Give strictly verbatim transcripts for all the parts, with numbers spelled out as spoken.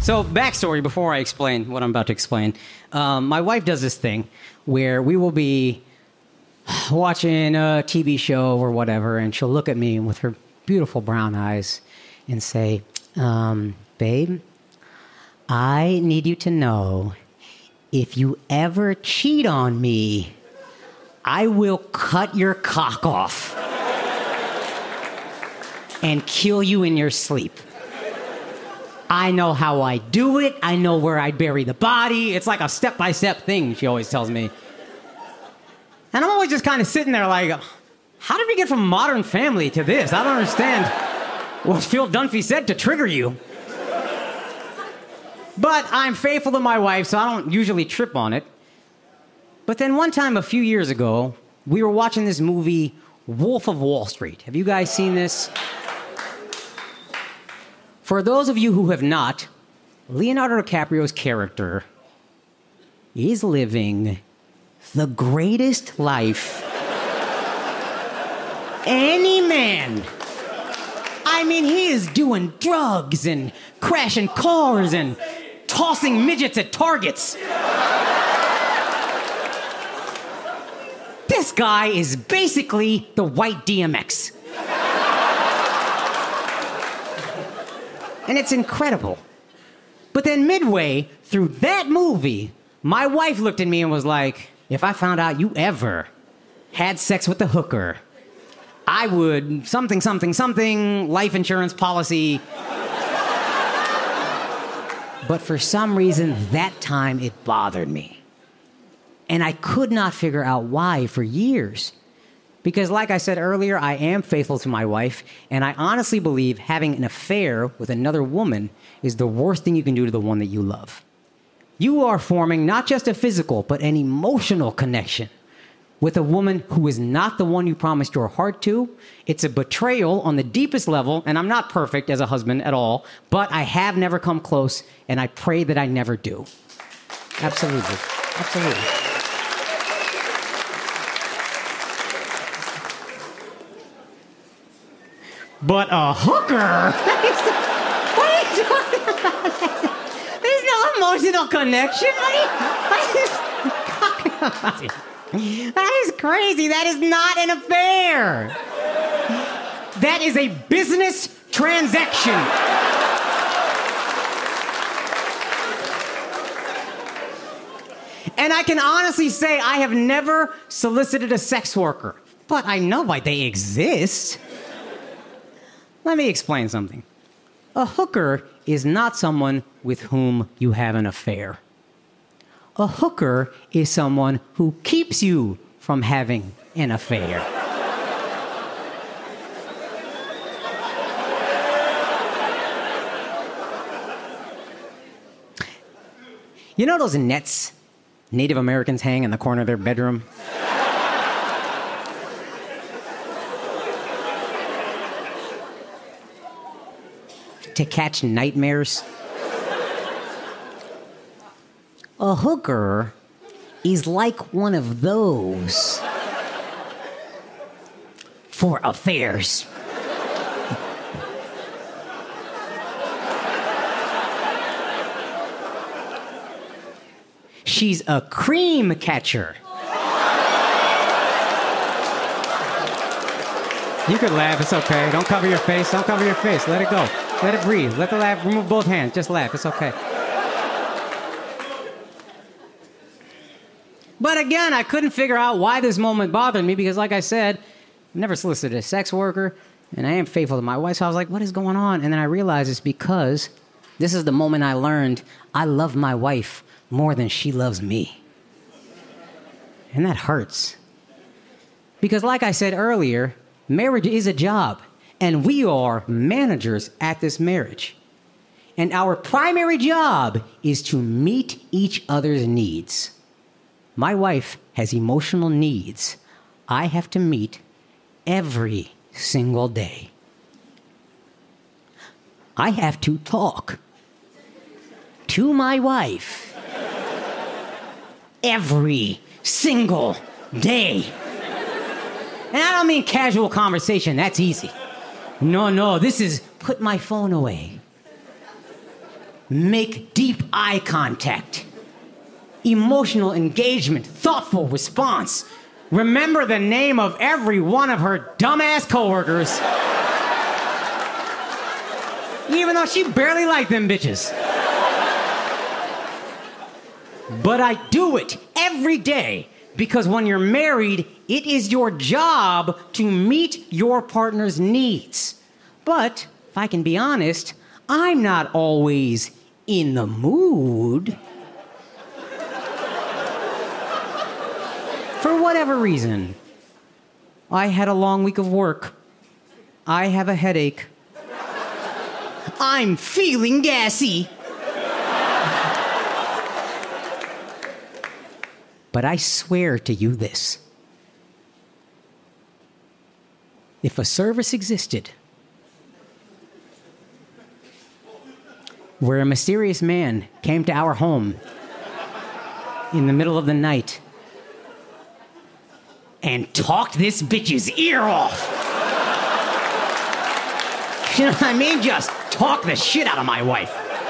So, backstory before I explain what I'm about to explain. Um, my wife does this thing where we will be watching a T V show or whatever, and she'll look at me with her beautiful brown eyes and say, um, babe, I need you to know if you ever cheat on me, I will cut your cock off and kill you in your sleep. I know how I do it. I know where I bury the body. It's like a step-by-step thing, she always tells me. And I'm always just kind of sitting there like, how did we get from Modern Family to this? I don't understand what Phil Dunphy said to trigger you. But I'm faithful to my wife, so I don't usually trip on it. But then one time a few years ago, we were watching this movie, Wolf of Wall Street. Have you guys seen this? For those of you who have not, Leonardo DiCaprio's character is living the greatest life any man. I mean, he is doing drugs and crashing cars and tossing midgets at targets. This guy is basically the white D M X. And it's incredible. But then midway through that movie, my wife looked at me and was like, if I found out you ever had sex with a hooker, I would something, something, something, life insurance policy. But for some reason, that time it bothered me. And I could not figure out why for years. Because like I said earlier, I am faithful to my wife, and I honestly believe having an affair with another woman is the worst thing you can do to the one that you love. You are forming not just a physical, but an emotional connection with a woman who is not the one you promised your heart to. It's a betrayal on the deepest level, and I'm not perfect as a husband at all, but I have never come close, and I pray that I never do. Absolutely. Absolutely. But a hooker? What are you talking about? There's no emotional connection. What are you talking about? That is crazy. That is not an affair. That is a business transaction. And I can honestly say I have never solicited a sex worker, but I know why they exist. Let me explain something. A hooker is not someone with whom you have an affair. A hooker is someone who keeps you from having an affair. You know those nets Native Americans hang in the corner of their bedroom? To catch nightmares? A hooker is like one of those for affairs. She's a cream catcher. You could laugh, it's okay. Don't cover your face, don't cover your face. Let it go. Let it breathe. Let the laugh, remove both hands. Just laugh, it's okay. But again, I couldn't figure out why this moment bothered me because, like I said, I've never solicited a sex worker, and I am faithful to my wife, so I was like, what is going on? And then I realized it's because this is the moment I learned I love my wife more than she loves me. And that hurts. Because like I said earlier, marriage is a job, and we are managers at this marriage. And our primary job is to meet each other's needs. My wife has emotional needs I have to meet every single day. I have to talk to my wife every single day. And I don't mean casual conversation, that's easy. No, no, this is put my phone away. Make deep eye contact. Emotional engagement, thoughtful response. Remember the name of every one of her dumbass coworkers. Even though she barely liked them bitches. But I do it every day because when you're married, it is your job to meet your partner's needs. But, if I can be honest, I'm not always in the mood. For whatever reason. I had a long week of work. I have a headache. I'm feeling gassy. But I swear to you this. If a service existed where a mysterious man came to our home in the middle of the night and talked this bitch's ear off. You know what I mean? Just talk the shit out of my wife.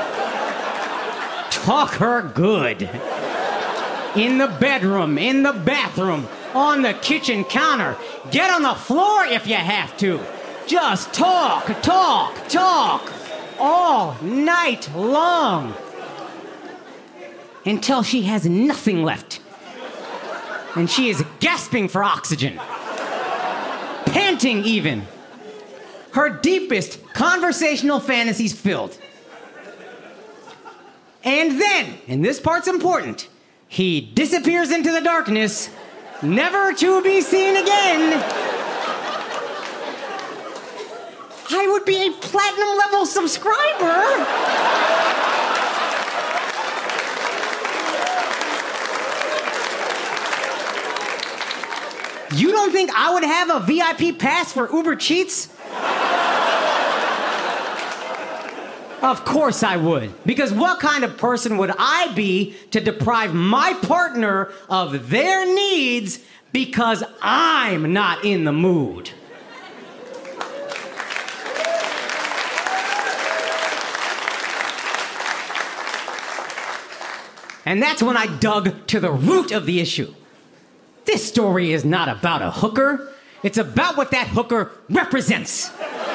Talk her good. In the bedroom, in the bathroom, on the kitchen counter. Get on the floor if you have to. Just talk, talk, talk. All night long. Until she has nothing left. And she is gasping for oxygen. Panting even. Her deepest conversational fantasies filled. And then, and this part's important, he disappears into the darkness, never to be seen again. I would be a platinum level subscriber. You don't think I would have a V I P pass for Uber Cheats? Of course I would. Because what kind of person would I be to deprive my partner of their needs because I'm not in the mood? And that's when I dug to the root of the issue. This story is not about a hooker. It's about what that hooker represents.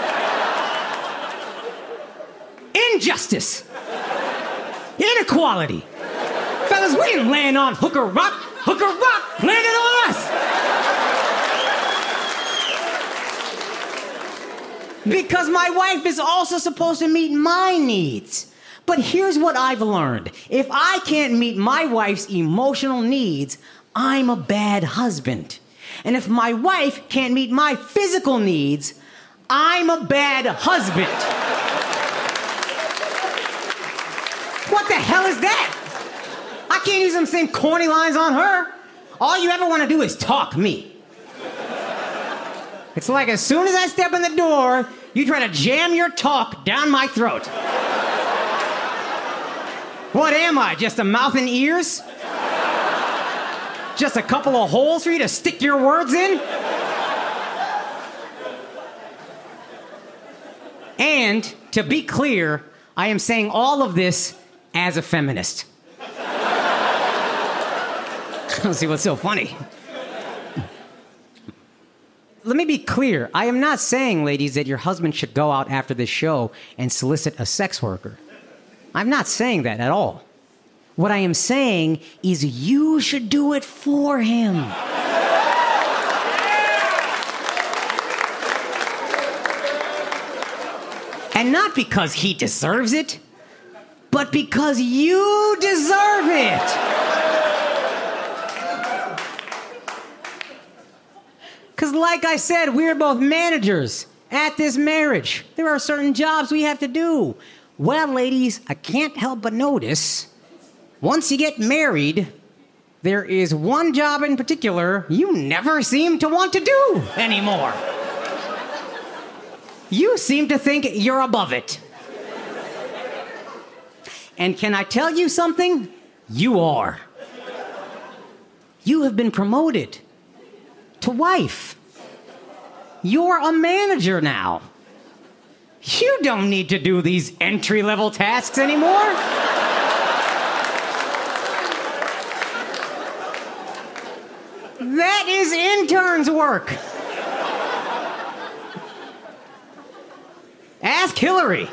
Injustice. Inequality. Fellas, we didn't land on Hooker Rock. Hooker Rock landed on us. Because my wife is also supposed to meet my needs. But here's what I've learned. If I can't meet my wife's emotional needs, I'm a bad husband. And if my wife can't meet my physical needs, I'm a bad husband. What the hell is that? I can't use them same corny lines on her. All you ever want to do is talk me. It's like as soon as I step in the door, you try to jam your talk down my throat. What am I, just a mouth and ears? Just a couple of holes for you to stick your words in? And, to be clear, I am saying all of this as a feminist. Let's see what's so funny. Let me be clear. I am not saying, ladies, that your husband should go out after this show and solicit a sex worker. I'm not saying that at all. What I am saying is you should do it for him. And not because he deserves it, but because you deserve it. Because like I said, we're both managers at this marriage. There are certain jobs we have to do. Well, ladies, I can't help but notice, once you get married, there is one job in particular you never seem to want to do anymore. You seem to think you're above it. And can I tell you something? You are. You have been promoted to wife. You're a manager now. You don't need to do these entry-level tasks anymore. That is intern's work. Ask Hillary.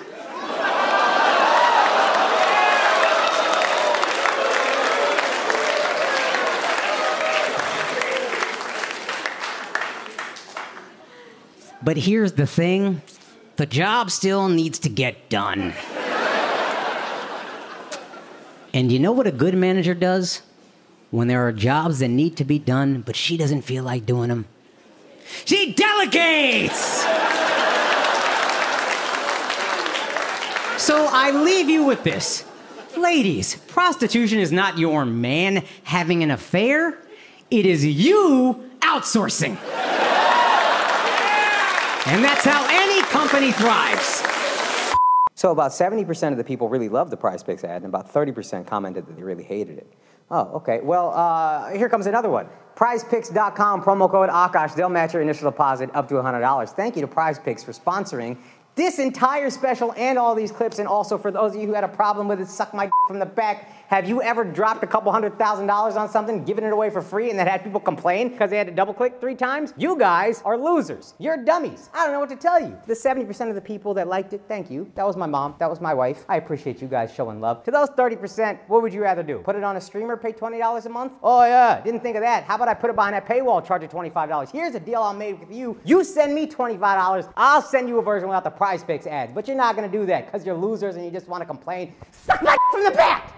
But here's the thing, the job still needs to get done. And you know what a good manager does when there are jobs that need to be done, but she doesn't feel like doing them? She delegates! So I leave you with this. Ladies, prostitution is not your man having an affair. It is you outsourcing. And that's how any company thrives. So about seventy percent of the people really loved the Prize Picks ad, and about thirty percent commented that they really hated it. Oh, okay. Well, uh, here comes another one. prize picks dot com, promo code Akash. They'll match your initial deposit up to one hundred dollars. Thank you to Prize Picks for sponsoring this entire special and all these clips. And also for those of you who had a problem with it, suck my from the back. Have you ever dropped a couple hundred thousand dollars on something, given it away for free, and then had people complain because they had to double click three times? You guys are losers. You're dummies. I don't know what to tell you. The seventy percent of the people that liked it, thank you. That was my mom. That was my wife. I appreciate you guys showing love. To those thirty percent, what would you rather do? Put it on a streamer, pay twenty dollars a month? Oh yeah, didn't think of that. How about I put it behind that paywall, charge you twenty-five dollars? Here's a deal I made with you. You send me twenty-five dollars, I'll send you a version without the Prize Picks ads. But you're not gonna do that because you're losers and you just want to complain. Suck my from the back!